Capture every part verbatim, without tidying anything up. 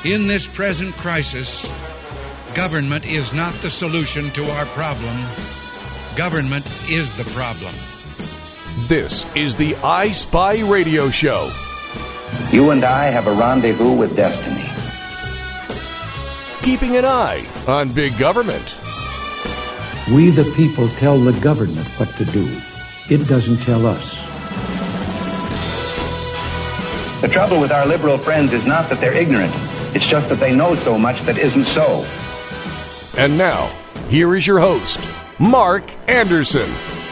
In this present crisis, government is not the solution to our problem. Government is the problem. This is the I Spy Radio Show. You and I have a rendezvous with destiny. Keeping an eye on big government. We the people tell the government what to do. It doesn't tell us. The trouble with our liberal friends is not that they're ignorant. It's just that they know so much that isn't so. And now, here is your host, Mark Anderson.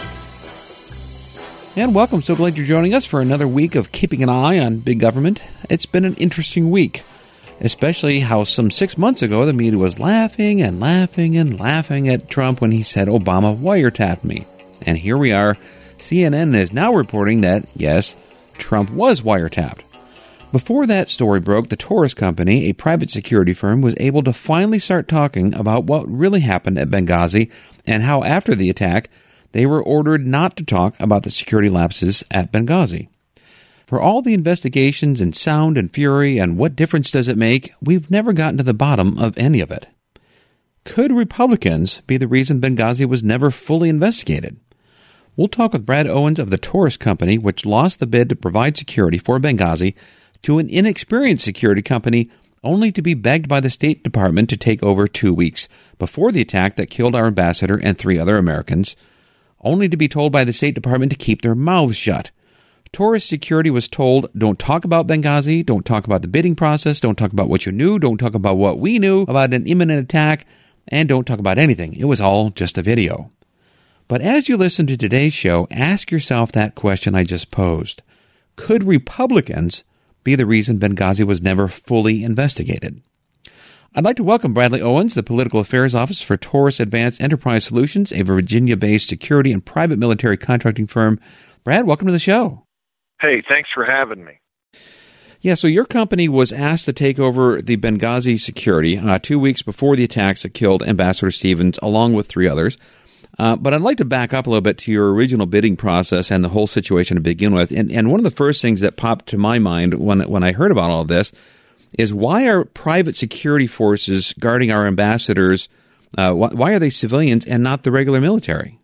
And welcome. So glad you're joining us for another week of Keeping an Eye on Big Government. It's been an interesting week, especially how some six months ago the media was laughing and laughing and laughing at Trump when he said Obama wiretapped me. And here we are. C N N is now reporting that, yes, Trump was wiretapped. Before that story broke, the Taurus Company, a private security firm, was able to finally start talking about what really happened at Benghazi and how after the attack, they were ordered not to talk about the security lapses at Benghazi. For all the investigations and sound and fury and what difference does it make, we've never gotten to the bottom of any of it. Could Republicans be the reason Benghazi was never fully investigated? We'll talk with Brad Owens of the Taurus Company, which lost the bid to provide security for Benghazi to an inexperienced security company only to be begged by the State Department to take over two weeks before the attack that killed our ambassador and three other Americans, only to be told by the State Department to keep their mouths shut. Taurus Security was told, don't talk about Benghazi, don't talk about the bidding process, don't talk about what you knew, don't talk about what we knew about an imminent attack, and don't talk about anything. It was all just a video. But as you listen to today's show, ask yourself that question I just posed. Could Republicans be the reason Benghazi was never fully investigated? I'd like to welcome Bradley Owens, the Political Affairs Officer for Taurus Advanced Enterprise Solutions, a Virginia-based security and private military contracting firm. Brad, welcome to the show. Hey, thanks for having me. Yeah, so your company was asked to take over the Benghazi security uh, two weeks before the attacks that killed Ambassador Stevens, along with three others. Uh, but I'd like to back up a little bit to your original bidding process and the whole situation to begin with. And, and one of the first things that popped to my mind when when I heard about all of this is why are private security forces guarding our ambassadors, uh, wh- why are they civilians and not the regular military?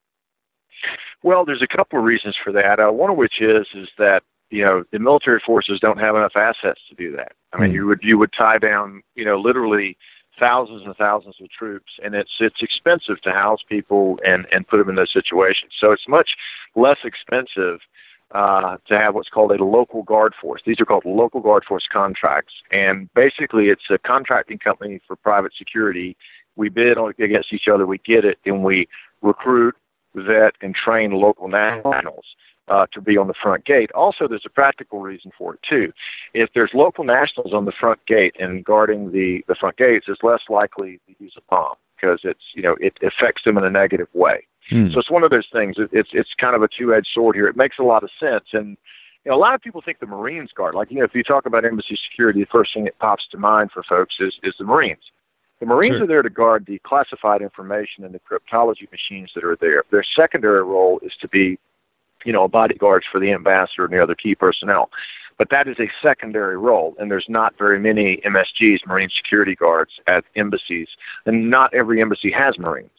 Well, there's a couple of reasons for that. Uh, one of which is is that, you know, the military forces don't have enough assets to do that. I mean, mm. you would you would tie down, you know, literally thousands and thousands of troops, and it's it's expensive to house people and, and put them in those situations. So it's much less expensive Uh, to have what's called a local guard force. These are called local guard force contracts. And basically, it's a contracting company for private security. We bid on, against each other, we get it, and we recruit, vet, and train local nationals uh, to be on the front gate. Also, there's a practical reason for it, too. If there's local nationals on the front gate and guarding the, the front gates, it's less likely to use a bomb because it's, you know, it affects them in a negative way. Hmm. So it's one of those things. It's it's kind of a two-edged sword here. It makes a lot of sense. And you know, a lot of people think the Marines guard. Like, you know, if you talk about embassy security, the first thing that pops to mind for folks is, is the Marines. The Marines sure. are there to guard the classified information and the cryptology machines that are there. Their secondary role is to be, you know, bodyguards for the ambassador and the other key personnel. But that is a secondary role, and there's not very many M S Gs, Marine Security Guards, at embassies. And not every embassy has Marines.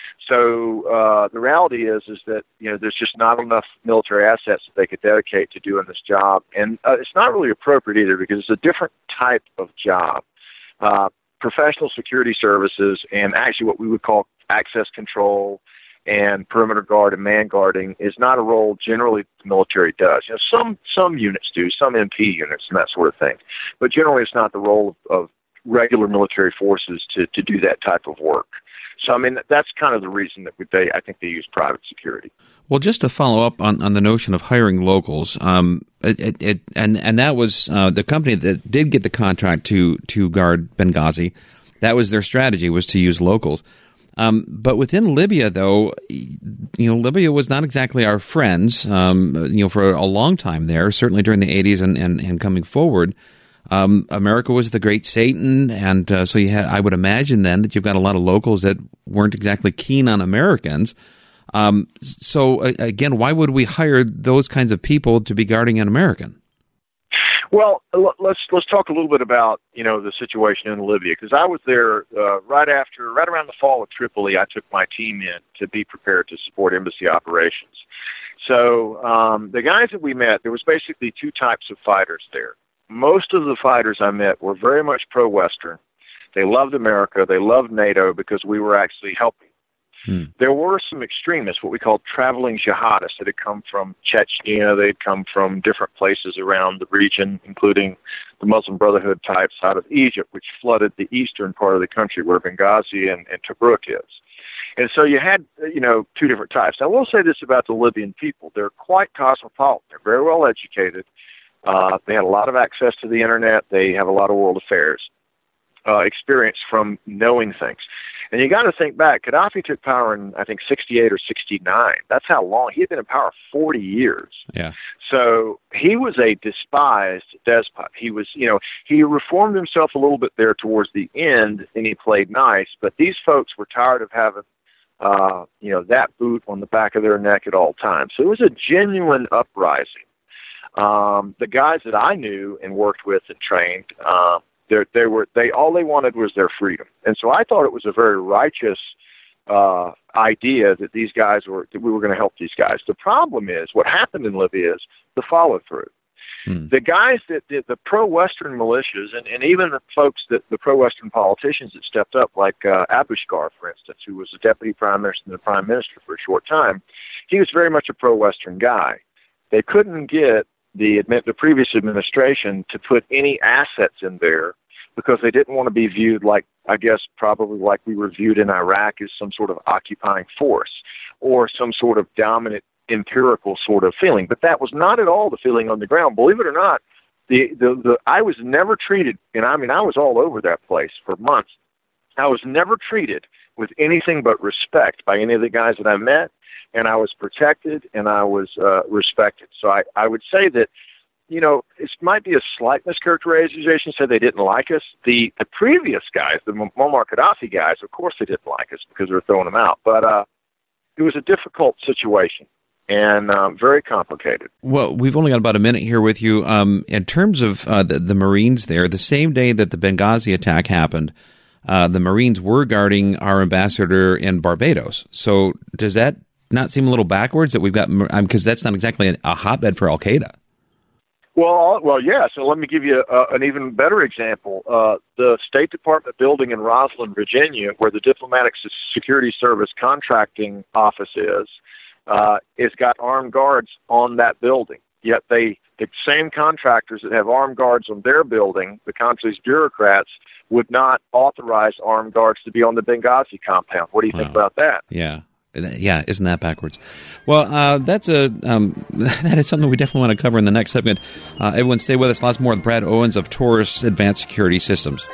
So uh, the reality is is that, you know, there's just not enough military assets that they could dedicate to doing this job. And uh, it's not really appropriate either because it's a different type of job. Uh, professional security services and actually what we would call access control and perimeter guard and man guarding is not a role generally the military does. You know, some some units do, some M P units and that sort of thing. But generally it's not the role of, of regular military forces to, to do that type of work. So, I mean, that's kind of the reason that they, I think they use private security. Well, just to follow up on, on the notion of hiring locals, um, it, it, it, and, and that was uh, the company that did get the contract to, to guard Benghazi. That was their strategy, was to use locals. Um, but within Libya, though, you know, Libya was not exactly our friends, um, you know, for a long time there, certainly during the eighties and, and, and coming forward. Um, America was the great Satan, and uh, so you had, I would imagine then that you've got a lot of locals that weren't exactly keen on Americans. Um, so uh, again, why would we hire those kinds of people to be guarding an American? Well, let's let's talk a little bit about you know the situation in Libya, because I was there uh, right after, right around the fall of Tripoli. I took my team in to be prepared to support embassy operations. So um, the guys that we met, there was basically two types of fighters there. Most of the fighters I met were very much pro-Western. They loved America. They loved NATO because we were actually helping. Hmm. There were some extremists, what we call traveling jihadists, that had come from Chechnya. They'd come from different places around the region, including the Muslim Brotherhood types out of Egypt, which flooded the eastern part of the country where Benghazi and, and Tobruk is. And so you had, you know, two different types. I will say this about the Libyan people. They're quite cosmopolitan. They're very well educated. Uh, they had a lot of access to the Internet. They have a lot of world affairs uh, experience from knowing things. And you got to think back. Gaddafi took power in, I think, sixty-eight or sixty-nine. That's how long. He had been in power forty years. Yeah. So he was a despised despot. He was, you know, he reformed himself a little bit there towards the end, and he played nice. But these folks were tired of having, uh, you know, that boot on the back of their neck at all times. So it was a genuine uprising. Um, the guys that I knew and worked with and trained, uh, They, they were they all they wanted was their freedom, and so I thought it was a very righteous uh, idea that these guys were that we were going to help these guys. The problem is what happened in Libya is the follow through. Hmm. The guys that did the pro-Western militias, and, and even the folks that the pro-Western politicians that stepped up, like uh, Abushkar, for instance, who was the deputy prime minister and the prime minister for a short time, he was very much a pro-Western guy. They couldn't get the the previous administration to put any assets in there, because they didn't want to be viewed like, I guess, probably like we were viewed in Iraq as some sort of occupying force or some sort of dominant empirical sort of feeling. But that was not at all the feeling on the ground. Believe it or not, the, the, the I was never treated, and I mean, I was all over that place for months. I was never treated with anything but respect by any of the guys that I met, and I was protected and I was uh, respected. So I, I would say that, you know, it might be a slight mischaracterization, said they didn't like us. The the previous guys, the Muammar Gaddafi guys, of course they didn't like us because they were throwing them out. But uh, it was a difficult situation and um, very complicated. Well, we've only got about a minute here with you. Um, in terms of uh, the, the Marines there, the same day that the Benghazi attack happened, uh, the Marines were guarding our ambassador in Barbados. So does that not seem a little backwards that we've got, because that's not exactly a, a hotbed for Al-Qaeda? Well, well, yeah. So let me give you uh, an even better example. Uh, the State Department building in Roslyn, Virginia, where the Diplomatic Security Service contracting office is, uh, has got armed guards on that building. Yet they, the same contractors that have armed guards on their building, the country's bureaucrats, would not authorize armed guards to be on the Benghazi compound. What do you wow. think about that? Yeah. Yeah, isn't that backwards? Well, uh, that's a um, that is something we definitely want to cover in the next segment. Uh, everyone stay with us. Lots more with Brad Owens of Taurus Advanced Security Systems.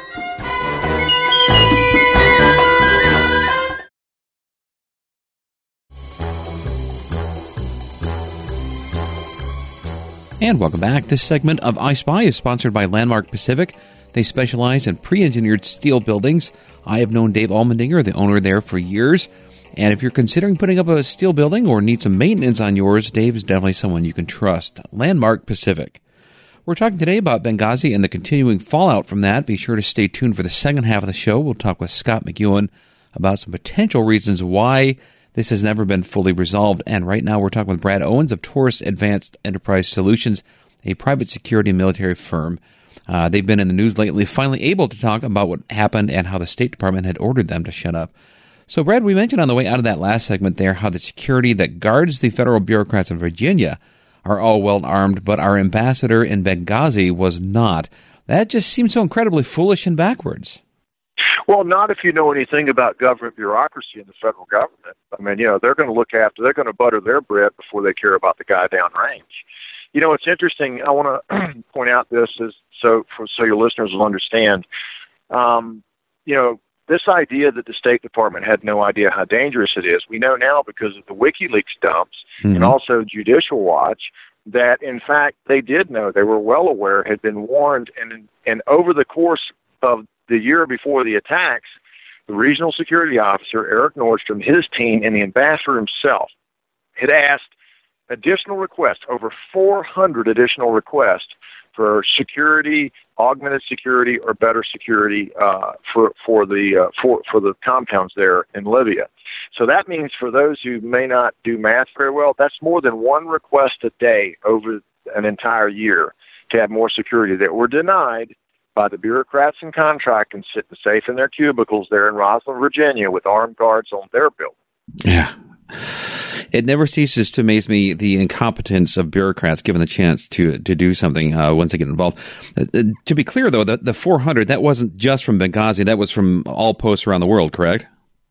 And welcome back. This segment of I Spy is sponsored by Landmark Pacific. They specialize in pre-engineered steel buildings. I have known Dave Allmendinger, the owner there, for years. And if you're considering putting up a steel building or need some maintenance on yours, Dave is definitely someone you can trust. Landmark Pacific. We're talking today about Benghazi and the continuing fallout from that. Be sure to stay tuned for the second half of the show. We'll talk with Scott McEwen about some potential reasons why this has never been fully resolved. And right now we're talking with Brad Owens of Taurus Advanced Enterprise Solutions, a private security and military firm. Uh, they've been in the news lately, finally able to talk about what happened and how the State Department had ordered them to shut up. So, Brad, we mentioned on the way out of that last segment there how the security that guards the federal bureaucrats in Virginia are all well armed, but our ambassador in Benghazi was not. That just seems so incredibly foolish and backwards. Well, not if you know anything about government bureaucracy in the federal government. I mean, you know, they're going to look after, they're going to butter their bread before they care about the guy downrange. You know, it's interesting. I want to point out this is so for, so your listeners will understand. Um, you know, this idea that the State Department had no idea how dangerous it is, we know now because of the WikiLeaks dumps mm-hmm. and also Judicial Watch that, in fact, they did know. They were well aware, had been warned, and and over the course of the year before the attacks, the regional security officer, Eric Nordstrom, his team, and the ambassador himself had asked additional requests, over four hundred additional requests for security, augmented security, or better security uh, for for the uh, for for the compounds there in Libya. So that means for those who may not do math very well, that's more than one request a day over an entire year to have more security that were denied by the bureaucrats and contractors sitting safe in their cubicles there in Rosslyn, Virginia, with armed guards on their building. Yeah. It never ceases to amaze me, the incompetence of bureaucrats given the chance to to do something uh, once they get involved. Uh, uh, to be clear, though, the, the four hundred, that wasn't just from Benghazi. That was from all posts around the world, correct?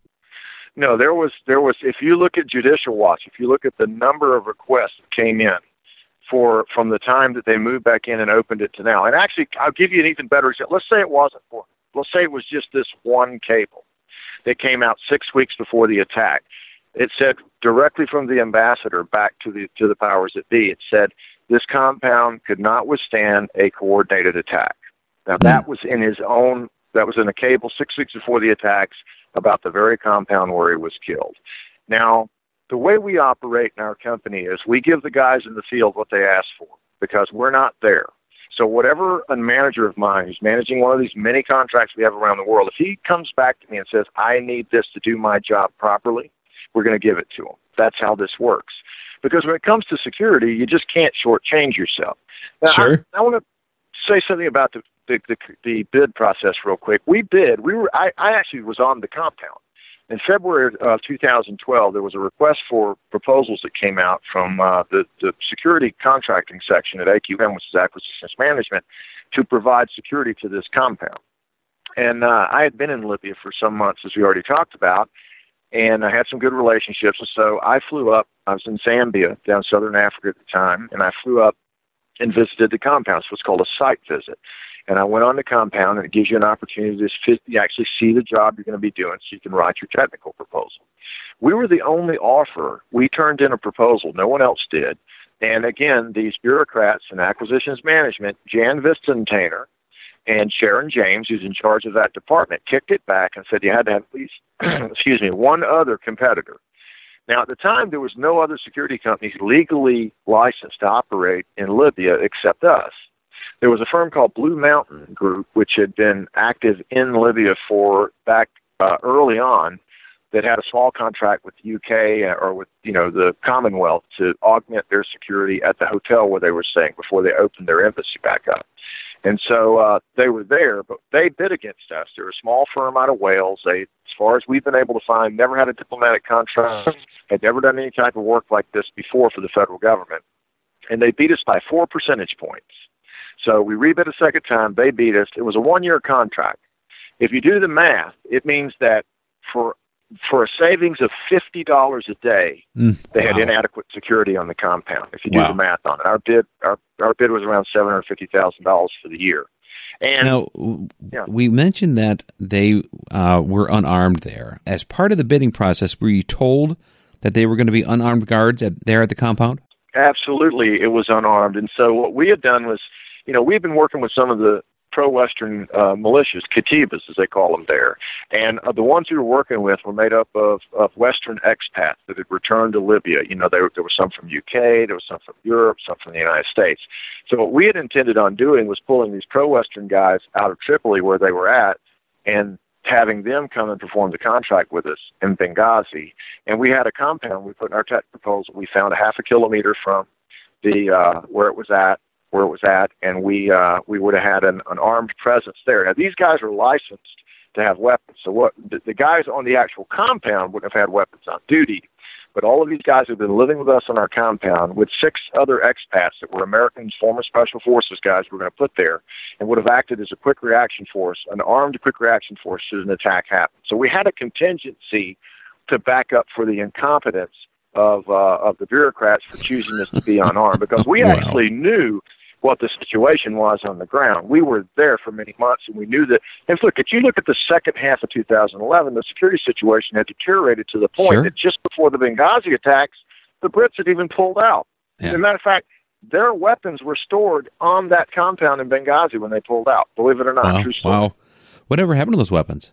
No, there was, there was. If you look at Judicial Watch, if you look at the number of requests that came in for from the time that they moved back in and opened it to now, and actually, I'll give you an even better example. Let's say it wasn't four. Let's say it was just this one cable that came out six weeks before the attack. It said directly from the ambassador back to the to the powers that be. It said this compound could not withstand a coordinated attack. Now that was in his own. That was in a cable six weeks before the attacks about the very compound where he was killed. Now the way we operate in our company is we give the guys in the field what they ask for because we're not there. So whatever a manager of mine who's managing one of these many contracts we have around the world, if he comes back to me and says, "I need this to do my job properly," we're going to give it to them. That's how this works. Because when it comes to security, you just can't shortchange yourself. Now, sure. I, I want to say something about the, the the the bid process real quick. We bid. We were. I, I actually was on the compound. In February of two thousand twelve, there was a request for proposals that came out from uh, the, the security contracting section at A Q M, which is Acquisitions Management, to provide security to this compound. And uh, I had been in Libya for some months, as we already talked about, and I had some good relationships. And so I flew up. I was in Zambia, down southern Africa at the time, and I flew up and visited the compound. So it's called a site visit. And I went on the compound, and it gives you an opportunity to fit, you actually see the job you're going to be doing so you can write your technical proposal. We were the only offer. We turned in a proposal. No one else did. And again, these bureaucrats in acquisitions management, Jan Vistentainer and Sharon James, who's in charge of that department, kicked it back and said you had to have at least, excuse me, one other competitor. Now, at the time, there was no other security companies legally licensed to operate in Libya except us. There was a firm called Blue Mountain Group, which had been active in Libya for back uh, early on, that had a small contract with the U K or with, you know, the Commonwealth to augment their security at the hotel where they were staying before they opened their embassy back up. And so uh, they were there, but they bid against us. They're a small firm out of Wales. They, as far as we've been able to find, never had a diplomatic contract, had never done any type of work like this before for the federal government. And they beat us by four percentage points. So we rebid a second time. They beat us. It was a one-year contract. If you do the math, it means that for for a savings of fifty dollars a day, mm, they had wow. inadequate security on the compound. If you do wow. the math on it, our bid our our bid was around seven hundred fifty thousand dollars for the year. And now, yeah. we mentioned that they uh, were unarmed there. As part of the bidding process, were you told that they were going to be unarmed guards at, there at the compound? Absolutely, it was unarmed. And so what we had done was, you know, we've been working with some of the pro-Western uh, militias, Katibas, as they call them there. And uh, the ones we were working with were made up of, of Western expats that had returned to Libya. You know, there, there were some from U K, there was some from Europe, some from the United States. So what we had intended on doing was pulling these pro-Western guys out of Tripoli where they were at and having them come and perform the contract with us in Benghazi. And we had a compound. We put in our tech proposal. We found a half a kilometer from the uh, where it was at, where it was at, and we uh, we would have had an, an armed presence there. Now, these guys are licensed to have weapons. So what the, the guys on the actual compound wouldn't have had weapons on duty, but all of these guys have been living with us on our compound with six other expats that were Americans, former Special Forces guys we were going to put there, and would have acted as a quick reaction force, an armed quick reaction force should an attack happen. So we had a contingency to back up for the incompetence of uh, of the bureaucrats for choosing this to be unarmed, because we wow. actually knew what the situation was on the ground. We were there for many months, and we knew that. And look, if you look at the second half of two thousand eleven, the security situation had deteriorated to the point sure. that just before the Benghazi attacks, the Brits had even pulled out. Yeah. As a matter of fact, their weapons were stored on that compound in Benghazi when they pulled out, believe it or not. Wow. True story. Wow. Whatever happened to those weapons?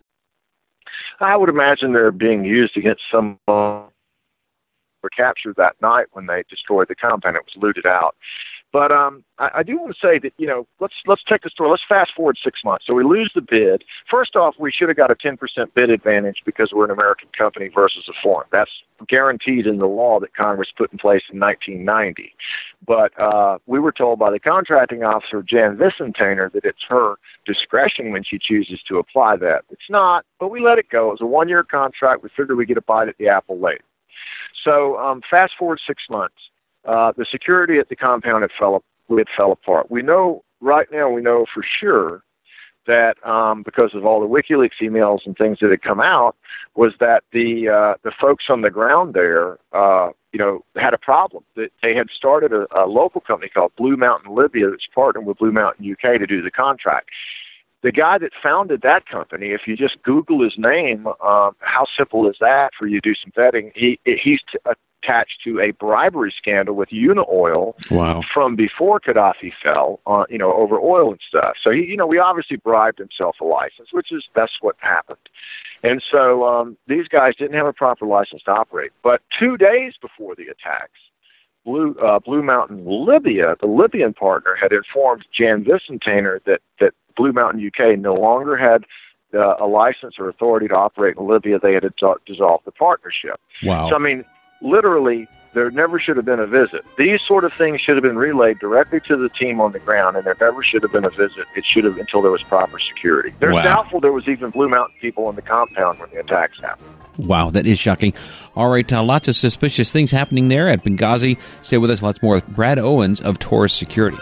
I would imagine they're being used against some uh, were captured that night when they destroyed the compound. It was looted out. But um, I, I do want to say that, you know, let's let's take the story. Let's fast forward six months. So we lose the bid. First off, we should have got a ten percent bid advantage because we're an American company versus a foreign. That's guaranteed in the law that Congress put in place in nineteen ninety. But uh, we were told by the contracting officer, Jan Visentainer, that it's her discretion when she chooses to apply that. It's not, but we let it go. It was a one-year contract. We figured we'd get a bite at the apple later. So um, fast forward six months. Uh, the security at the compound had fell, it fell apart. We know right now, we know for sure that um, because of all the WikiLeaks emails and things that had come out, was that the uh, the folks on the ground there, uh, you know, had a problem. That they had started a, a local company called Blue Mountain Libya that's partnered with Blue Mountain U K to do the contract. The guy that founded that company, if you just Google his name, uh, how simple is that for you to do some vetting? He he's t- attached to a bribery scandal with Unaoil wow. from before Gaddafi fell, on, you know, over oil and stuff. So he, you know, we obviously bribed himself a license, which is that's what happened. And so um, these guys didn't have a proper license to operate. But two days before the attacks, Blue uh, Blue Mountain Libya, the Libyan partner, had informed Jan Visentainer that that Blue Mountain U K no longer had uh, a license or authority to operate in Libya. They had dissolved the partnership. Wow. So, I mean, literally, there never should have been a visit. These sort of things should have been relayed directly to the team on the ground, and there never should have been a visit. It should have until there was proper security. There's wow. doubtful there was even Blue Mountain people on the compound when the attacks happened. Wow, that is shocking. All right, uh, lots of suspicious things happening there at Benghazi. Stay with us. Lots more with Brad Owens of Taurus Security.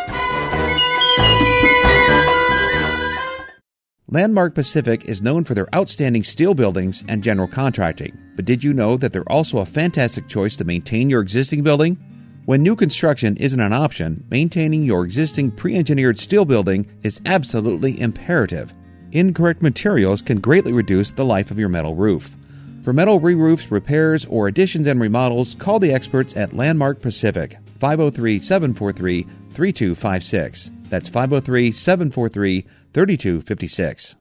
Landmark Pacific is known for their outstanding steel buildings and general contracting. But did you know that they're also a fantastic choice to maintain your existing building? When new construction isn't an option, maintaining your existing pre-engineered steel building is absolutely imperative. Incorrect materials can greatly reduce the life of your metal roof. For metal re-roofs, repairs, or additions and remodels, call the experts at Landmark Pacific, five oh three, seven four three, three two five six. That's five oh three, seven four three, three two five six.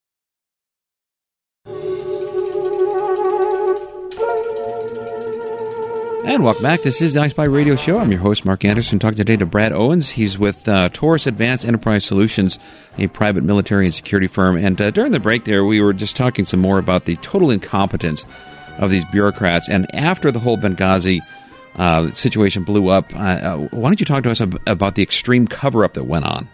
And welcome back. This is the iSpy Radio Show. I'm your host, Mark Anderson. Talking today to Brad Owens. He's with uh, Taurus Advanced Enterprise Solutions, a private military and security firm. And uh, during the break there, we were just talking some more about the total incompetence of these bureaucrats. And after the whole Benghazi uh, situation blew up, uh, uh, why don't you talk to us ab- about the extreme cover-up that went on?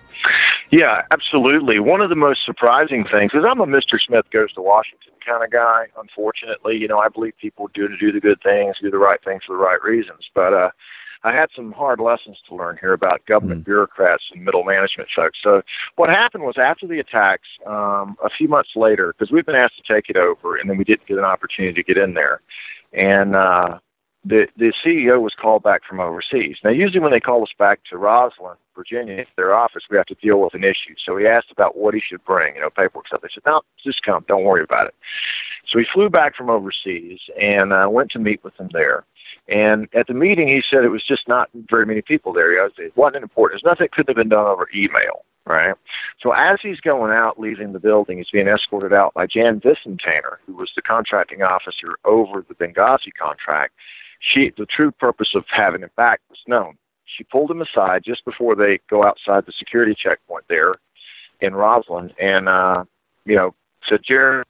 Yeah, absolutely. One of the most surprising things is I'm a Mister Smith goes to Washington kind of guy. Unfortunately, you know, I believe people do to do the good things, do the right things for the right reasons. But uh, I had some hard lessons to learn here about government mm. bureaucrats and middle management folks. So what happened was after the attacks, um, a few months later, because we've been asked to take it over, and then we didn't get an opportunity to get in there, and uh, the the C E O was called back from overseas. Now, usually when they call us back to Roslyn, Virginia, their office, we have to deal with an issue. So he asked about what he should bring, you know, paperwork stuff. They said, no, just come. Don't worry about it. So he flew back from overseas and uh, went to meet with them there. And at the meeting, he said it was just not very many people there. You know, it wasn't important. There's nothing that couldn't have been done over email, right? So as he's going out, leaving the building, he's being escorted out by Jan Visentainer, who was the contracting officer over the Benghazi contract. She, the true purpose of having him back was known. She pulled him aside just before they go outside the security checkpoint there in Roslyn and, uh, you know, said, Jared,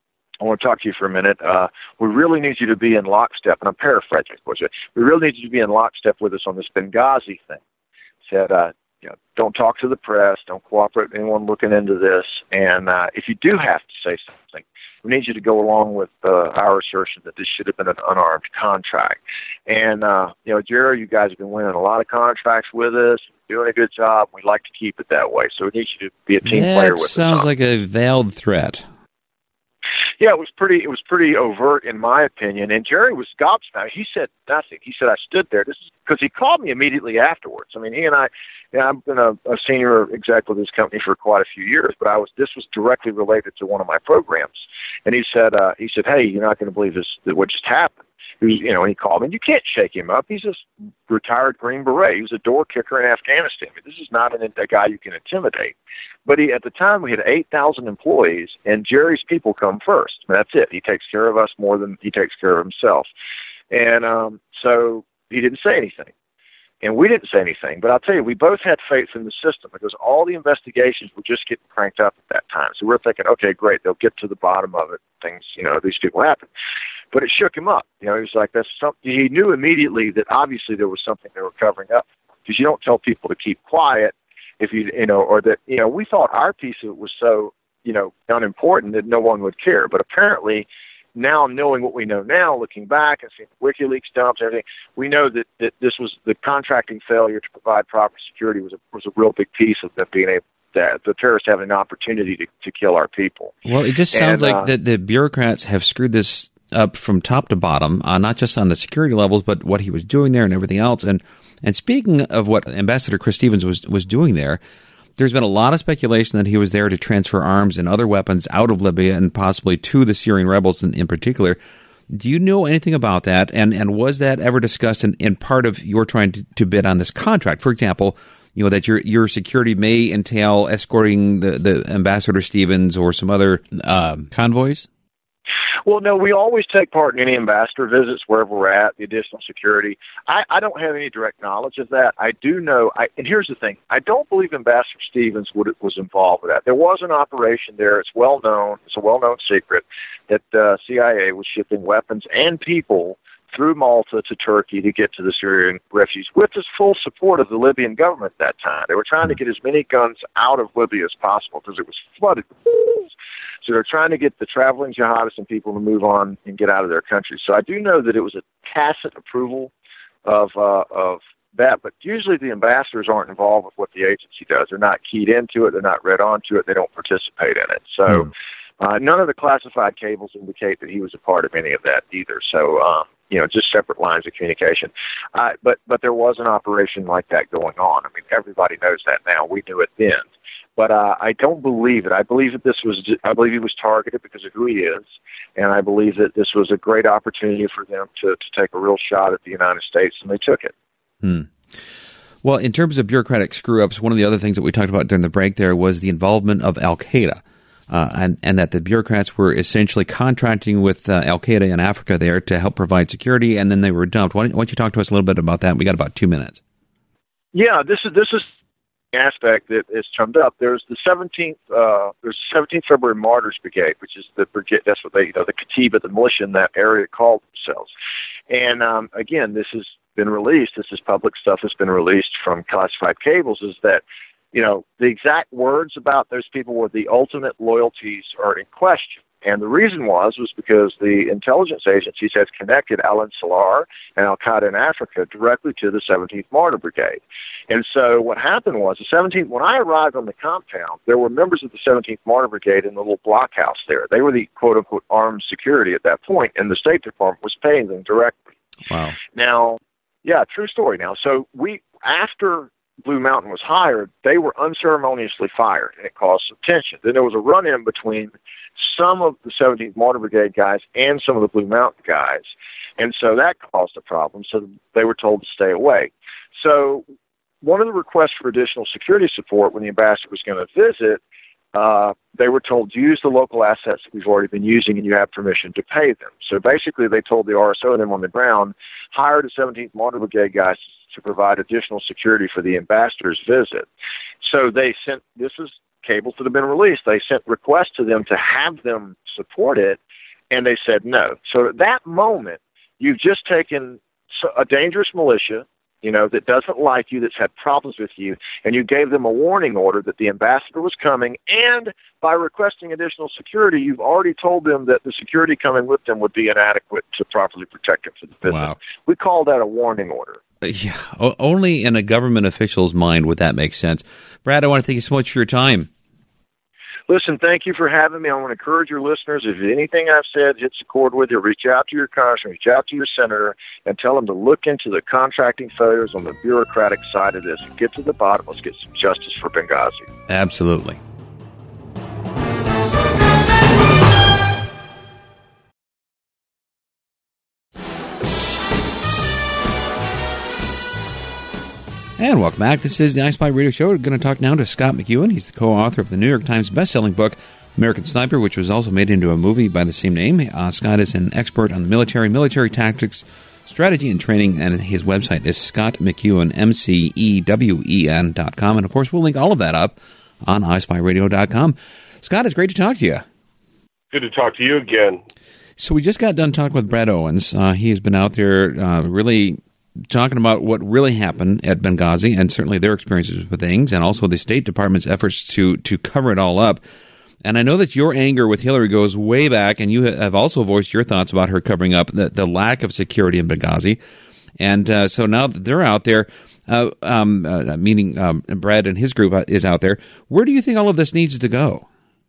I want to talk to you for a minute. Uh, we really need you to be in lockstep. And I'm paraphrasing, of course. We really need you to be in lockstep with us on this Benghazi thing. Said, uh, you know, don't talk to the press. Don't cooperate with anyone looking into this. And uh, if you do have to say something, we need you to go along with uh, our assertion that this should have been an unarmed contract. And, uh, you know, Jerry, you guys have been winning a lot of contracts with us, doing a good job. We'd like to keep it that way. So we need you to be a team that player with us. That sounds like a veiled threat. Yeah, it was pretty. It was pretty overt, in my opinion. And Jerry was gobsmacked. He said nothing. He said, "I stood there." This is because he called me immediately afterwards. I mean, he and I. Yeah, I've been a, a senior exec with this company for quite a few years, but I was. This was directly related to one of my programs. And he said, uh, "He said, hey, you're not going to believe this. What just happened." He was, you know, he called me. And you can't shake him up. He's a retired Green Beret. He was a door kicker in Afghanistan. I mean, this is not an, a guy you can intimidate. But he, at the time, we had eight thousand employees, and Jerry's people come first. I mean, that's it. He takes care of us more than he takes care of himself. And um, so he didn't say anything. And we didn't say anything, but I'll tell you, we both had faith in the system because all the investigations were just getting cranked up at that time. So we're thinking, okay, great, they'll get to the bottom of it. Things, you know, these people happen. But it shook him up. You know, he was like, that's something. He knew immediately that obviously there was something they were covering up, because you don't tell people to keep quiet if you, you know, or that, you know, we thought our piece of it was so, you know, unimportant that no one would care. But apparently, now knowing what we know now, looking back and seeing WikiLeaks dumps and everything, we know that, that this was the contracting failure to provide proper security was a, was a real big piece of them being able, that the terrorists having an opportunity to, to kill our people. Well, it just sounds and, like uh, the, the bureaucrats have screwed this up from top to bottom, uh, not just on the security levels, but what he was doing there and everything else. And and speaking of what Ambassador Chris Stevens was was doing there, there's been a lot of speculation that he was there to transfer arms and other weapons out of Libya and possibly to the Syrian rebels in, in particular. Do you know anything about that? And and was that ever discussed in, in part of your trying to, to bid on this contract? For example, you know, that your your security may entail escorting the, the Ambassador Stevens or some other uh, convoys? Well, no, we always take part in any ambassador visits wherever we're at, the additional security. I, I don't have any direct knowledge of that. I do know, I, and here's the thing, I don't believe Ambassador Stevens would, was involved with that. There was an operation there. It's well known. It's a well-known secret that uh, C I A was shipping weapons and people through Malta to Turkey to get to the Syrian refugees with the full support of the Libyan government at that time. They were trying to get as many guns out of Libya as possible because it was flooded with fools. So they're trying to get the traveling jihadists and people to move on and get out of their country. So I do know that it was a tacit approval of uh, of that, but usually the ambassadors aren't involved with what the agency does. They're not keyed into it. They're not read onto it. They don't participate in it. So mm. uh, none of the classified cables indicate that he was a part of any of that either. So, um, you know, just separate lines of communication. Uh, but but there was an operation like that going on. I mean, everybody knows that now. We knew it then. But uh, I don't believe it. I believe that this was. I believe he was targeted because of who he is, and I believe that this was a great opportunity for them to, to take a real shot at the United States, and they took it. Hmm. Well, in terms of bureaucratic screw-ups, one of the other things that we talked about during the break there was the involvement of Al-Qaeda, uh, and, and that the bureaucrats were essentially contracting with uh, Al-Qaeda in Africa there to help provide security, and then they were dumped. Why don't, why don't you talk to us a little bit about that? We got about two minutes. Yeah, this is this is. aspect that is chummed up. There's the seventeenth, uh, there's the seventeenth February Martyrs Brigade, which is the brigade. That's what they, you know, the Katiba, the militia in that area called themselves. And um, again, this has been released. This is public stuff that's been released from classified cables. Is that, you know, the exact words about those people were the ultimate loyalties are in question. And the reason was, was because the intelligence agencies had connected Al-Ansar and Al-Qaeda in Africa directly to the seventeenth Martyr Brigade. And so what happened was, the seventeenth, when I arrived on the compound, there were members of the seventeenth Martyr Brigade in the little blockhouse there. They were the quote-unquote armed security at that point, and the State Department was paying them directly. Wow. Now, yeah, true story now. So we, after Blue Mountain was hired, they were unceremoniously fired, and it caused some tension. Then there was a run-in between some of the seventeenth Martyr Brigade guys and some of the Blue Mountain guys, and so that caused a problem, so they were told to stay away. So one of the requests for additional security support when the ambassador was going to visit, uh, they were told to use the local assets that we've already been using and you have permission to pay them. So basically they told the R S O and them on the ground, hire the seventeenth Martyr Brigade guys to provide additional security for the ambassador's visit. So they sent, this is cables that have been released, they sent requests to them to have them support it, and they said no. So at that moment, you've just taken a dangerous militia, you know, that doesn't like you, that's had problems with you, and you gave them a warning order that the ambassador was coming, and by requesting additional security, you've already told them that the security coming with them would be inadequate to properly protect them for the visit. Wow. We call that a warning order. Yeah, only in a government official's mind would that make sense. Brad, I want to thank you so much for your time. Listen, thank you for having me. I want to encourage your listeners, if anything I've said hits a chord with you, reach out to your congressman, reach out to your senator, and tell them to look into the contracting failures on the bureaucratic side of this and get to the bottom. Let's get some justice for Benghazi. Absolutely. And welcome back. This is the I Spy Radio Show. We're going to talk now to Scott McEwen. He's the co-author of the New York Times best-selling book, American Sniper, which was also made into a movie by the same name. Uh, Scott is an expert on the military, military tactics, strategy and training, and his website is Scott McEwen, M C E W E N dot com. And, of course, we'll link all of that up on i spy radio dot com. Scott, it's great to talk to you. Good to talk to you again. So we just got done talking with Brad Owens. Uh, he has been out there uh, really talking about what really happened at Benghazi and certainly their experiences with things, and also the State Department's efforts to to cover it all up. And I know that your anger with Hillary goes way back, and you have also voiced your thoughts about her covering up the, the lack of security in Benghazi. And uh, so now that they're out there, uh, um, uh, meaning um, Brad and his group is out there, where do you think all of this needs to go?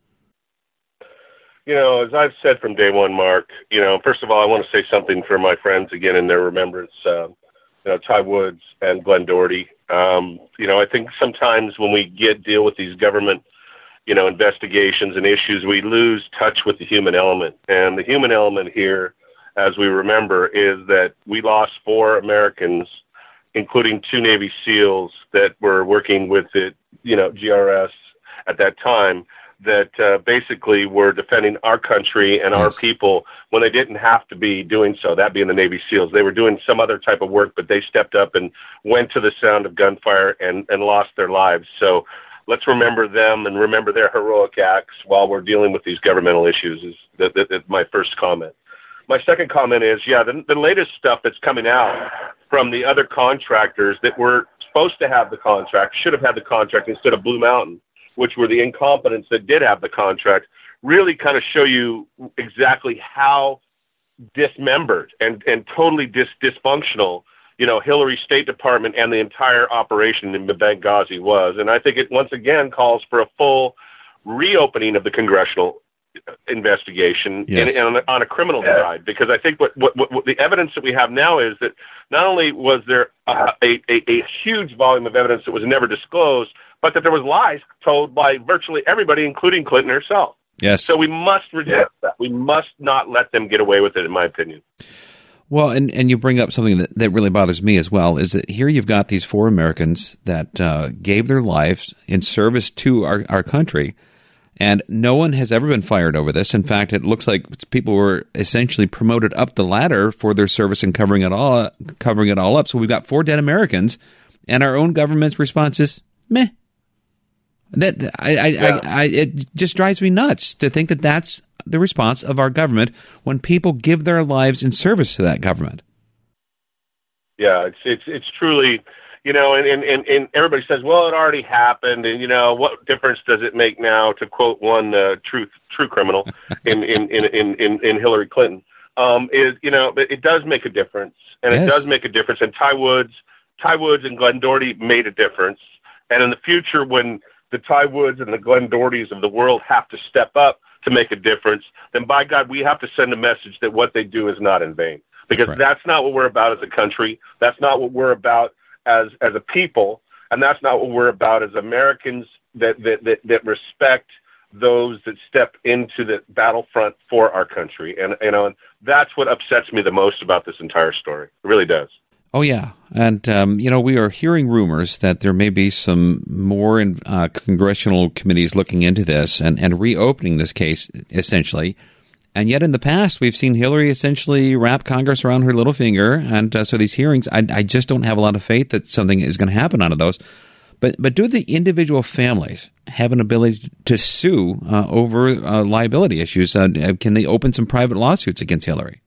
You know, as I've said from day one, Mark, you know, first of all, I want to say something for my friends again in their remembrance, uh, you know, Ty Woods and Glenn Doherty. Um, you know, I think sometimes when we get deal with these government you know, investigations and issues, we lose touch with the human element. And the human element here, as we remember, is that we lost four Americans, including two Navy SEALs that were working with the, you know, G R S at that time, that uh, basically were defending our country and yes. our people when they didn't have to be doing so, that being the Navy SEALs. They were doing some other type of work, but they stepped up and went to the sound of gunfire and, and lost their lives. So let's remember them and remember their heroic acts while we're dealing with these governmental issues is that, that, that's my first comment. My second comment is, yeah, the, the latest stuff that's coming out from the other contractors that were supposed to have the contract, should have had the contract instead of Blue Mountain, which were the incompetents that did have the contract, really kind of show you exactly how dismembered and, and totally dis, dysfunctional you know, Hillary's State Department and the entire operation in Benghazi was. And I think it once again calls for a full reopening of the congressional investigation yes. in, in, on a criminal yeah. side, because I think what, what, what the evidence that we have now is that not only was there a, a, a huge volume of evidence that was never disclosed, but that there was lies told by virtually everybody, including Clinton herself. Yes. So we must reject that. We must not let them get away with it, in my opinion. Well, and, and you bring up something that, that really bothers me as well, is that here you've got these four Americans that uh, gave their lives in service to our, our country, and no one has ever been fired over this. In fact, it looks like people were essentially promoted up the ladder for their service and covering it all, covering it all up. So we've got four dead Americans, and our own government's response is, meh. That I, I, yeah. I, I, it just drives me nuts to think that that's the response of our government when people give their lives in service to that government. Yeah, it's it's it's truly, you know, and, and, and everybody says, well, it already happened, and, you know, what difference does it make now, to quote one uh, true true criminal in, in, in, in, in, in Hillary Clinton, um, is, you know, but it does make a difference, and yes. it does make a difference, and Ty Woods, Ty Woods and Glenn Doherty made a difference, and in the future when the Ty Woods and the Glenn Dohertys of the world have to step up to make a difference, then by God, we have to send a message that what they do is not in vain. Because that's, right. that's not what we're about as a country. That's not what we're about as as a people. And that's not what we're about as Americans that that, that, that respect those that step into the battlefront for our country. And, you know, and that's what upsets me the most about this entire story. It really does. Oh, yeah. And, um, you know, we are hearing rumors that there may be some more in, uh, congressional committees looking into this and, and reopening this case, essentially. And yet in the past, we've seen Hillary essentially wrap Congress around her little finger. And uh, so these hearings, I, I just don't have a lot of faith that something is going to happen out of those. But but do the individual families have an ability to sue uh, over uh, liability issues? Uh, can they open some private lawsuits against Hillary?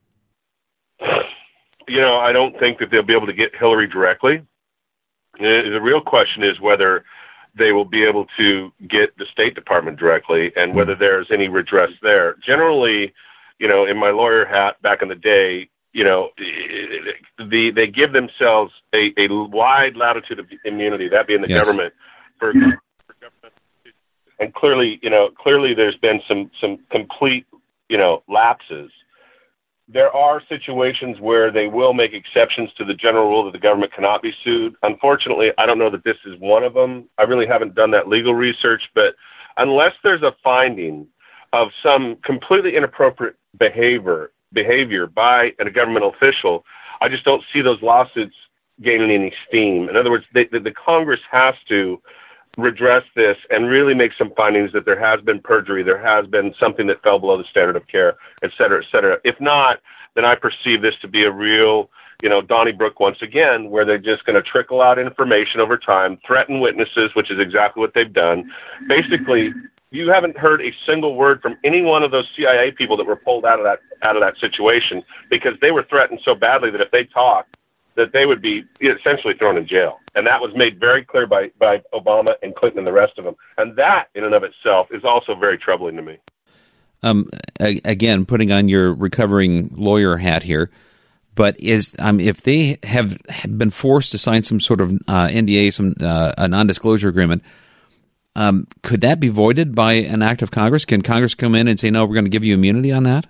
You know, I don't think that they'll be able to get Hillary directly. The real question is whether they will be able to get the State Department directly and whether there's any redress there. Generally, you know, in my lawyer hat back in the day, you know, the they give themselves a, a wide latitude of immunity, that being the yes. government, for, for government. And clearly, you know, clearly there's been some, some complete, you know, lapses. There are situations where they will make exceptions to the general rule that the government cannot be sued. Unfortunately, I don't know that this is one of them. I really haven't done that legal research, but unless there's a finding of some completely inappropriate behavior behavior by a governmental official, I just don't see those lawsuits gaining any steam. In other words, they, the, the Congress has to redress this and really make some findings that there has been perjury, there has been something that fell below the standard of care, et cetera, et cetera. If not, then I perceive this to be a real you know, Donnybrook once again, where they're just going to trickle out information over time, threaten witnesses, which is exactly what they've done. Basically, you haven't heard a single word from any one of those C I A people that were pulled out of that out of that situation because they were threatened so badly that if they talked, that they would be essentially thrown in jail. And that was made very clear by, by Obama and Clinton and the rest of them. And that, in and of itself, is also very troubling to me. Um, again, putting on your recovering lawyer hat here, but is um, if they have been forced to sign some sort of uh, N D A, some uh, a non-disclosure agreement, um, could that be voided by an act of Congress? Can Congress come in and say, no, we're going to give you immunity on that?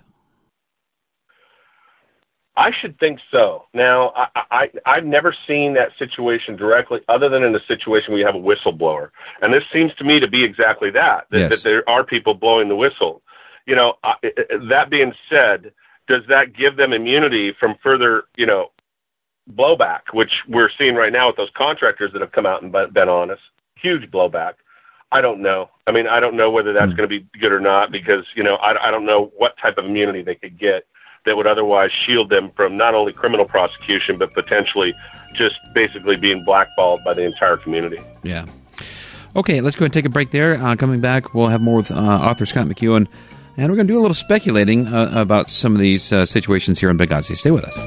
I should think so. Now, I, I, I've never seen that situation directly other than in the situation where you have a whistleblower. And this seems to me to be exactly that, that, yes. that there are people blowing the whistle. You know, I, that being said, does that give them immunity from further, you know, blowback, which we're seeing right now with those contractors that have come out and been honest? Huge blowback. I don't know. I mean, I don't know whether that's mm. going to be good or not because, you know, I, I don't know what type of immunity they could get that would otherwise shield them from not only criminal prosecution, but potentially just basically being blackballed by the entire community. Yeah. Okay, let's go ahead and take a break there. Uh, coming back, we'll have more with uh, author Scott McEwen, and we're going to do a little speculating uh, about some of these uh, situations here in Benghazi. Stay with us.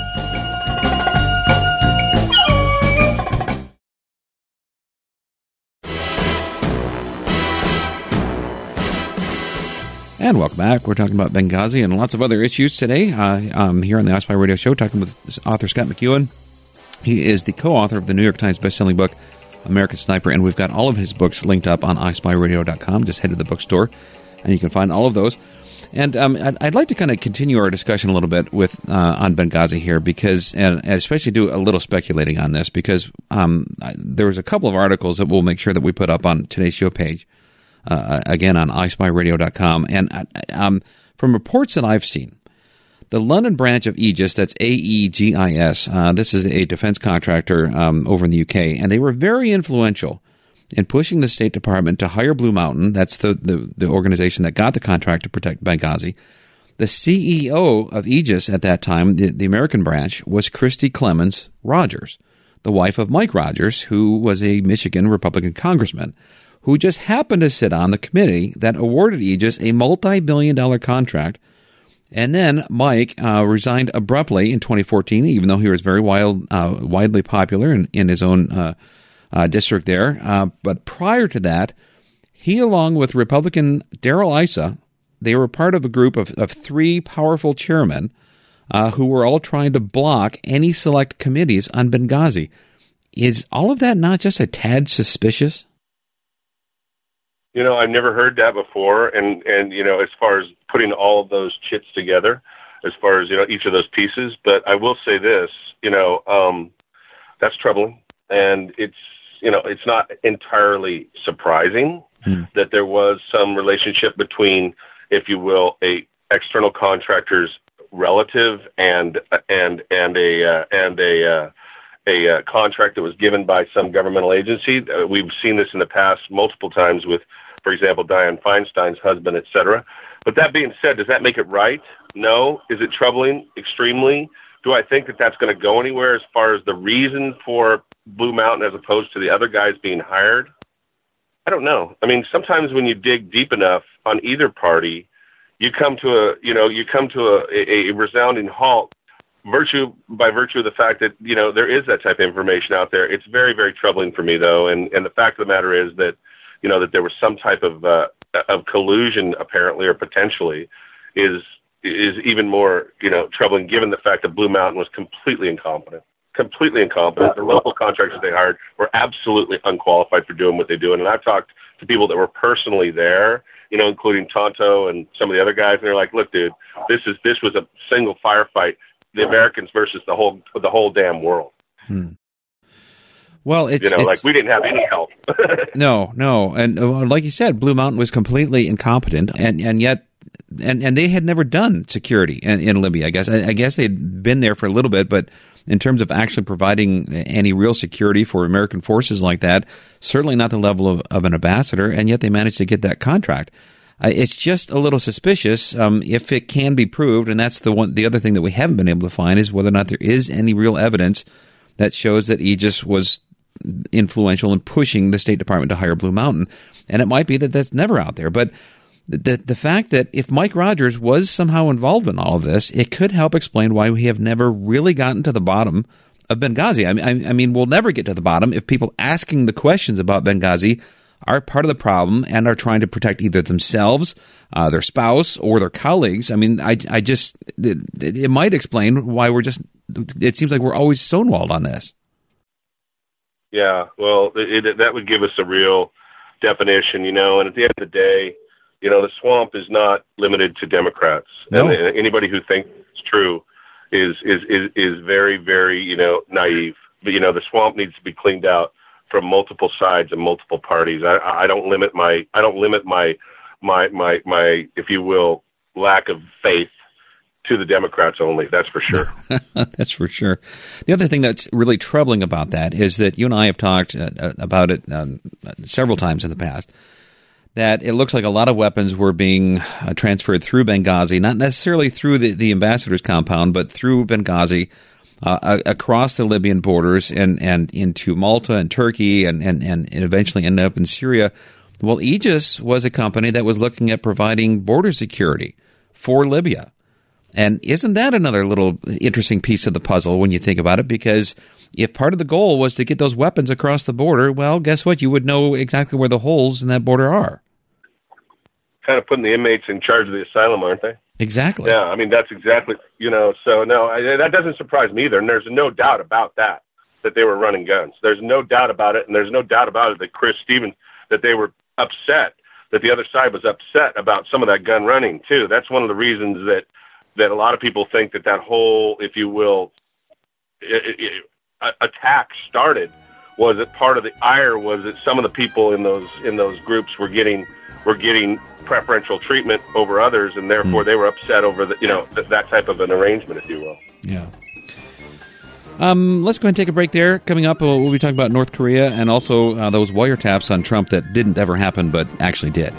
And welcome back. We're talking about Benghazi and lots of other issues today uh, um, here on the iSpy Radio Show, talking with author Scott McEwen. He is the co-author of the New York Times bestselling book, American Sniper, and we've got all of his books linked up on i spy radio dot com. Just head to the bookstore, and you can find all of those. And um, I'd, I'd like to kind of continue our discussion a little bit with uh, on Benghazi here, because, and especially do a little speculating on this, because um, there was a couple of articles that we'll make sure that we put up on today's show page. Uh, again, on i spy radio dot com. And um, from reports that I've seen, the London branch of Aegis, that's A E G I S, uh, this is a defense contractor um, over in the U K, and they were very influential in pushing the State Department to hire Blue Mountain. That's the, the, the organization that got the contract to protect Benghazi. The C E O of Aegis at that time, the, the American branch, was Christy Clemens Rogers, the wife of Mike Rogers, who was a Michigan Republican congressman, who just happened to sit on the committee that awarded Aegis a multi-billion dollar contract. And then Mike uh, resigned abruptly in twenty fourteen, even though he was very wild, uh, widely popular in, in his own uh, uh, district there. Uh, but prior to that, he, along with Republican Darrell Issa, they were part of a group of, of three powerful chairmen uh, who were all trying to block any select committees on Benghazi. Is all of that not just a tad suspicious? You know, I've never heard that before, and, and you know, as far as putting all of those chits together, as far as, you know, each of those pieces, but I will say this, you know, um, that's troubling, and it's, you know, it's not entirely surprising hmm. that there was some relationship between, if you will, a external contractor's relative and and and a uh, and a uh, a uh, contract that was given by some governmental agency. Uh, we've seen this in the past multiple times with, for example, Dianne Feinstein's husband, et cetera. But that being said, does that make it right? No. Is it troubling? Extremely. Do I think that that's going to go anywhere as far as the reason for Blue Mountain as opposed to the other guys being hired? I don't know. I mean, sometimes when you dig deep enough on either party, you come to a, you know, you come to a, a, a resounding halt. Virtue by virtue of the fact that, you know, there is that type of information out there. It's very, very troubling for me, though, and and the fact of the matter is that, you know, that there was some type of uh, of collusion, apparently or potentially, is is even more, you know, troubling given the fact that Blue Mountain was completely incompetent, completely incompetent. The local contractors they hired were absolutely unqualified for doing what they do, and I've talked to people that were personally there, you know, including Tonto and some of the other guys, and they're like, look, dude, this is this was a single firefight. The Americans versus the whole the whole damn world. Hmm. Well, it's you know it's, like we didn't have any help. no, no, and uh, like you said, Blue Mountain was completely incompetent, and and yet, and and they had never done security in, in Libya. I guess I, I guess they'd been there for a little bit, but in terms of actually providing any real security for American forces like that, certainly not the level of, of an ambassador, and yet they managed to get that contract. Uh, it's just a little suspicious um, if it can be proved, and that's the one. The other thing that we haven't been able to find is whether or not there is any real evidence that shows that Aegis was influential in pushing the State Department to hire Blue Mountain. And it might be that that's never out there. But the the fact that if Mike Rogers was somehow involved in all of this, it could help explain why we have never really gotten to the bottom of Benghazi. I mean, I mean, we'll never get to the bottom if people asking the questions about Benghazi are part of the problem and are trying to protect either themselves, uh, their spouse, or their colleagues. I mean, I, I just it, it might explain why we're just. It seems like we're always stonewalled on this. Yeah, well, it, it, that would give us a real definition, you know. And at the end of the day, you know, the swamp is not limited to Democrats. No. And anybody who thinks it's true is is is is very, very, you know, naive. But, you know, the swamp needs to be cleaned out from multiple sides and multiple parties. I, I don't limit my I don't limit my my my my if you will lack of faith to the Democrats only. That's for sure. That's for sure. The other thing that's really troubling about that is that you and I have talked uh, about it um, several times in the past, that it looks like a lot of weapons were being uh, transferred through Benghazi, not necessarily through the, the ambassador's compound, but through Benghazi uh, across the Libyan borders and, and into Malta and Turkey and, and, and eventually ended up in Syria. Well, Aegis was a company that was looking at providing border security for Libya. And isn't that another little interesting piece of the puzzle when you think about it? Because if part of the goal was to get those weapons across the border, well, guess what? You would know exactly where the holes in that border are. Kind of putting the inmates in charge of the asylum, aren't they? Exactly. Yeah, I mean, that's exactly, you know, so no, I, that doesn't surprise me either. And there's no doubt about that, that they were running guns. There's no doubt about it. And there's no doubt about it that Chris Stevens, that they were upset, that the other side was upset about some of that gun running too. That's one of the reasons that, that a lot of people think that that whole, if you will, it, it, attack started, was that part of the ire was that some of the people in those in those groups were getting were getting preferential treatment over others, and therefore mm. they were upset over the, you know, th- that type of an arrangement, if you will. Yeah. Um, let's go ahead and take a break there. Coming up, we'll, we'll be talking about North Korea and also uh, those wiretaps on Trump that didn't ever happen but actually did.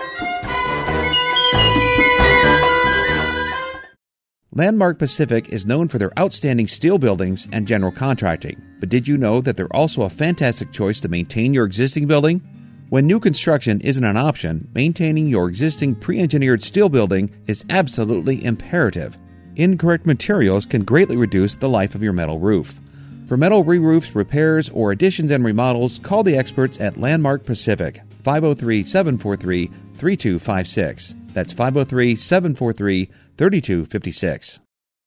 Landmark Pacific is known for their outstanding steel buildings and general contracting. But did you know that they're also a fantastic choice to maintain your existing building? When new construction isn't an option, maintaining your existing pre-engineered steel building is absolutely imperative. Incorrect materials can greatly reduce the life of your metal roof. For metal re-roofs, repairs, or additions and remodels, call the experts at Landmark Pacific, five oh three, seven four three, three two five six. That's five oh three, seven four three, three two five six.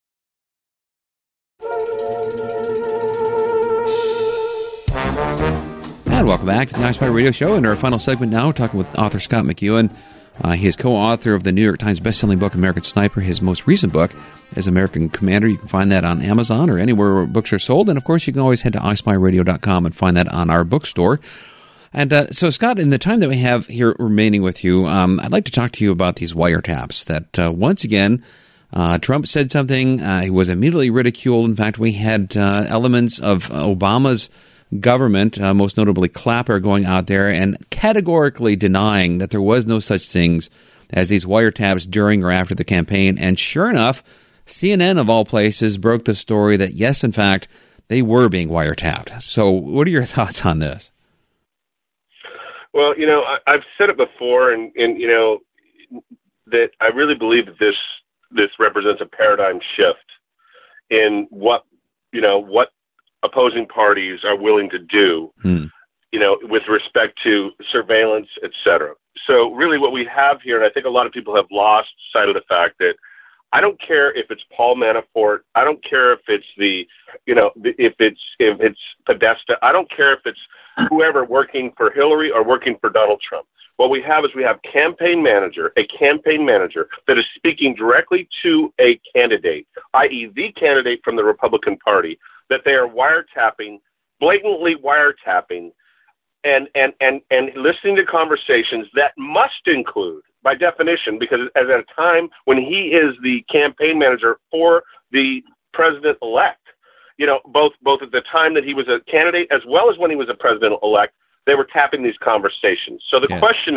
And welcome back to the iSpy Radio Show. In our final segment now, we're talking with author Scott McEwen. Uh, he is co-author of the New York Times bestselling book, American Sniper. His most recent book is American Commander. You can find that on Amazon or anywhere where books are sold. And, of course, you can always head to i spy radio dot com and find that on our bookstore. And uh, so, Scott, in the time that we have here remaining with you, um, I'd like to talk to you about these wiretaps that, uh, once again, uh, Trump said something. Uh, he was immediately ridiculed. In fact, we had uh, elements of Obama's government, uh, most notably Clapper, going out there and categorically denying that there was no such things as these wiretaps during or after the campaign. And sure enough, C N N, of all places, broke the story that, yes, in fact, they were being wiretapped. So what are your thoughts on this? Well, you know, I, I've said it before, and, and, you know, that I really believe that this this represents a paradigm shift in what, you know, what opposing parties are willing to do, hmm. you know, with respect to surveillance, et cetera. So really what we have here, and I think a lot of people have lost sight of the fact that I don't care if it's Paul Manafort, I don't care if it's the, you know, if it's if it's Podesta, I don't care if it's whoever working for Hillary or working for Donald Trump. What we have is we have campaign manager, a campaign manager that is speaking directly to a candidate, that is the candidate from the Republican Party, that they are wiretapping, blatantly wiretapping, and, and, and, and listening to conversations that must include, by definition, because at a time when he is the campaign manager for the president-elect, you know, both both at the time that he was a candidate as well as when he was a president-elect, they were tapping these conversations. So the yes. question is,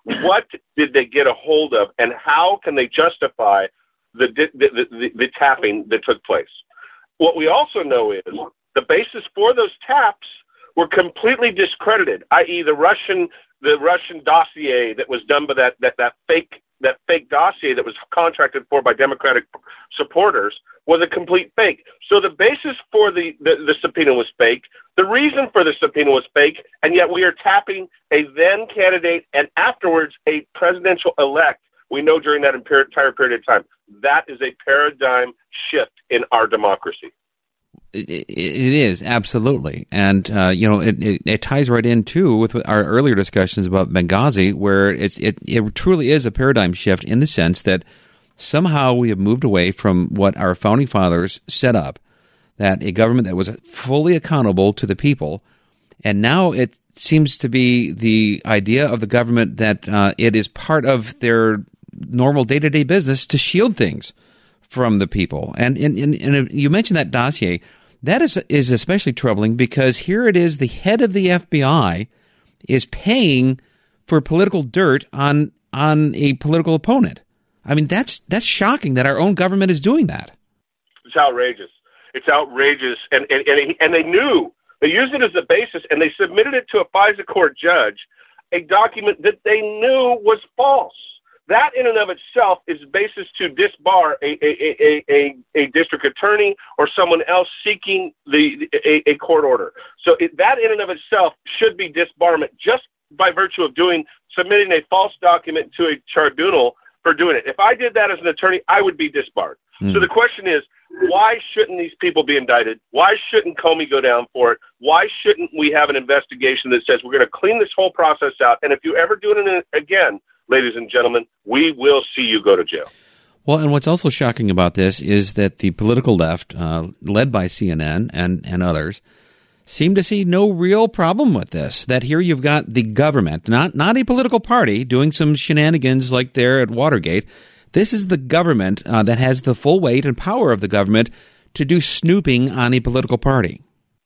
What did they get a hold of, and how can they justify the the, the, the, the tapping that took place? What we also know is the basis for those taps were completely discredited, that is, the Russian the Russian dossier that was done by that that that fake that fake dossier that was contracted for by Democratic supporters was a complete fake. So the basis for the, the, the subpoena was fake. The reason for the subpoena was fake, and yet we are tapping a then candidate and afterwards a presidential elect. We know during that entire period of time. That is a paradigm shift in our democracy. It, it is, absolutely. And, uh, you know, it, it, it ties right in, too, with our earlier discussions about Benghazi, where it's, it, it truly is a paradigm shift in the sense that somehow we have moved away from what our founding fathers set up, that a government that was fully accountable to the people. And now it seems to be the idea of the government that uh, it is part of their normal day-to-day business to shield things from the people. And, and, and, and you mentioned that dossier. That is is especially troubling because here it is, the head of the F B I is paying for political dirt on on a political opponent. I mean, that's that's shocking that our own government is doing that. It's outrageous. It's outrageous. And, and, and, and they knew. They used it as a basis, and they submitted it to a FISA court judge, a document that they knew was false. That in and of itself is basis to disbar a a, a, a, a district attorney or someone else seeking the a, a court order. So it, that in and of itself should be disbarment just by virtue of doing submitting a false document to a tribunal for doing it. If I did that as an attorney, I would be disbarred. Mm. So the question is, why shouldn't these people be indicted? Why shouldn't Comey go down for it? Why shouldn't we have an investigation that says we're going to clean this whole process out? And if you ever do it again, ladies and gentlemen, we will see you go to jail. Well, and what's also shocking about this is that the political left, uh, led by C N N and, and others, seem to see no real problem with this. That here you've got the government, not not a political party, doing some shenanigans like there at Watergate. This is the government uh, that has the full weight and power of the government to do snooping on a political party.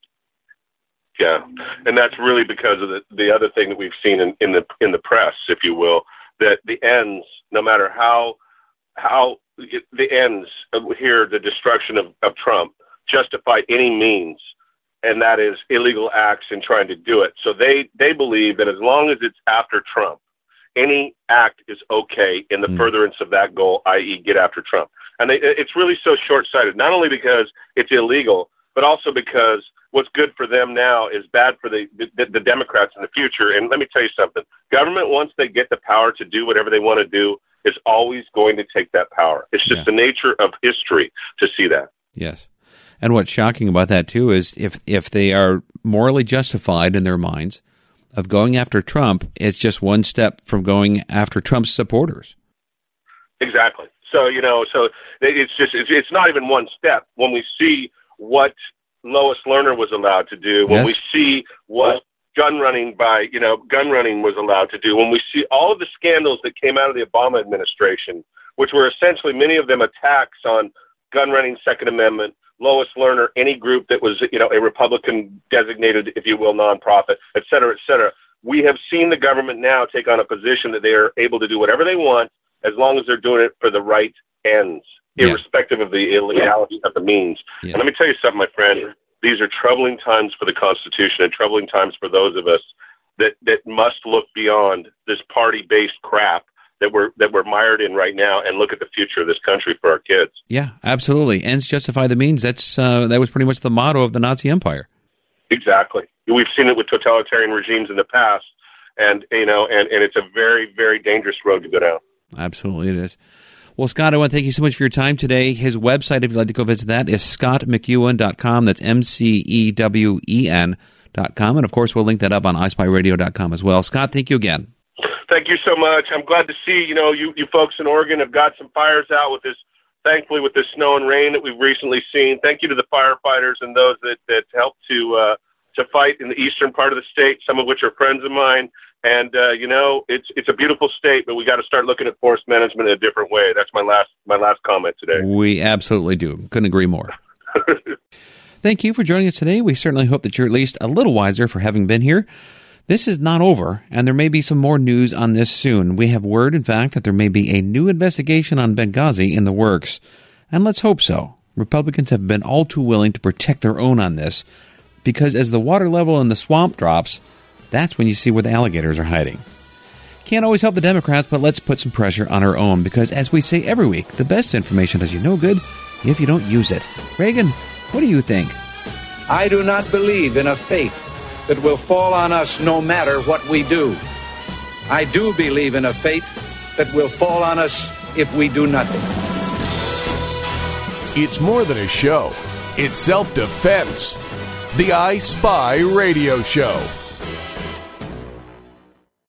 Yeah, and that's really because of the, the other thing that we've seen in, in the in the press, if you will, that the ends, no matter how how it, the ends of here, the destruction of, of Trump, justify any means, and that is illegal acts in trying to do it. So they, they believe that as long as it's after Trump, any act is okay in the mm. furtherance of that goal, that is get after Trump. And they, it's really so short-sighted, not only because it's illegal, but also because what's good for them now is bad for the, the, the Democrats in the future. And let me tell you something. Government, once they get the power to do whatever they want to do, is always going to take that power. It's just yeah. the nature of history to see that. Yes. And what's shocking about that, too, is if, if they are morally justified in their minds of going after Trump, it's just one step from going after Trump's supporters. Exactly. So, you know, so it's just, it's, it's not even one step. When we see what Lois Lerner was allowed to do, when yes. we see what gun running by, you know, gun running was allowed to do, when we see all of the scandals that came out of the Obama administration, which were essentially many of them attacks on gun running, Second Amendment, Lois Lerner, any group that was, you know, a Republican designated, if you will, nonprofit, et cetera, et cetera. We have seen the government now take on a position that they are able to do whatever they want as long as they're doing it for the right ends, yeah. irrespective of the illegality of the means. Yeah. And let me tell you something, my friend. These are troubling times for the Constitution and troubling times for those of us that, that must look beyond this party-based crap that we're that we're mired in right now and look at the future of this country for our kids. Yeah, absolutely. Ends justify the means. That's uh, that was pretty much the motto of the Nazi Empire. Exactly. We've seen it with totalitarian regimes in the past, and you know, and, and it's a very, very dangerous road to go down. Absolutely, it is. Well, Scott, I want to thank you so much for your time today. His website, if you'd like to go visit that, is scott mcewen dot com. That's M C E W E N dot com. And, of course, we'll link that up on i spy radio dot com as well. Scott, thank you again. Thank you so much. I'm glad to see, you know, you, you folks in Oregon have got some fires out with this, thankfully, with this snow and rain that we've recently seen. Thank you to the firefighters and those that, that helped to uh, to fight in the eastern part of the state, some of which are friends of mine. And, uh, you know, it's it's a beautiful state, but we got to start looking at forest management in a different way. That's my last my last comment today. We absolutely do. Couldn't agree more. Thank you for joining us today. We certainly hope that you're at least a little wiser for having been here. This is not over, and there may be some more news on this soon. We have word, in fact, that there may be a new investigation on Benghazi in the works. And let's hope so. Republicans have been all too willing to protect their own on this, because as the water level in the swamp drops, that's when you see where the alligators are hiding. Can't always help the Democrats, but let's put some pressure on our own, because as we say every week, the best information does you no good if you don't use it. Reagan, what do you think? I do not believe in a fate that will fall on us no matter what we do. I do believe in a fate that will fall on us if we do nothing. It's more than a show. It's self-defense. The I Spy Radio Show.